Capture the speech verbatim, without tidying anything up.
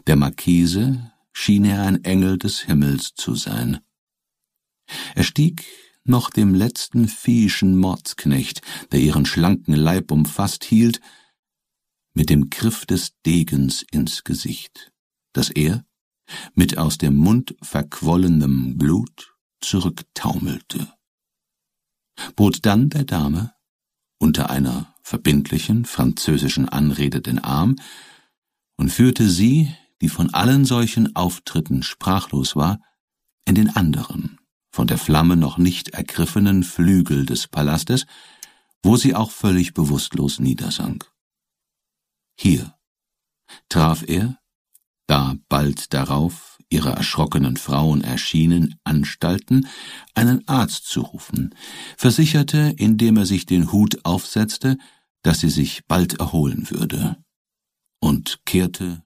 Der Marquise schien er ein Engel des Himmels zu sein. Er stieg noch dem letzten viehischen Mordsknecht, der ihren schlanken Leib umfasst hielt, mit dem Griff des Degens ins Gesicht, das er, mit aus dem Mund verquollenem Blut, zurücktaumelte, bot dann der Dame unter einer verbindlichen französischen Anrede den Arm und führte sie, die von allen solchen Auftritten sprachlos war, in den anderen, von der Flamme noch nicht ergriffenen Flügel des Palastes, wo sie auch völlig bewusstlos niedersank. Hier traf er, da bald darauf ihre erschrockenen Frauen erschienen, Anstalten, einen Arzt zu rufen, versicherte, indem er sich den Hut aufsetzte, dass sie sich bald erholen würde, und kehrte